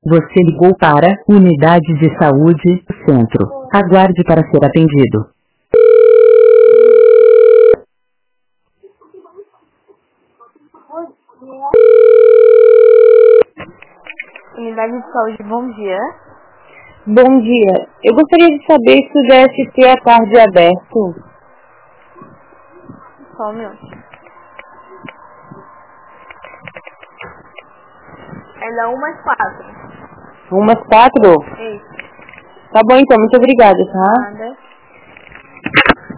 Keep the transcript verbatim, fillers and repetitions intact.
Você ligou para Unidade de Saúde, Centro. Aguarde para ser atendido. Unidade de Saúde, bom dia. Bom dia. Eu gostaria de saber se o D S T à tarde é aberto. Só um minuto. É da uma às quatro. Umas quatro? Isso. Tá bom então, muito obrigada, tá? Nada.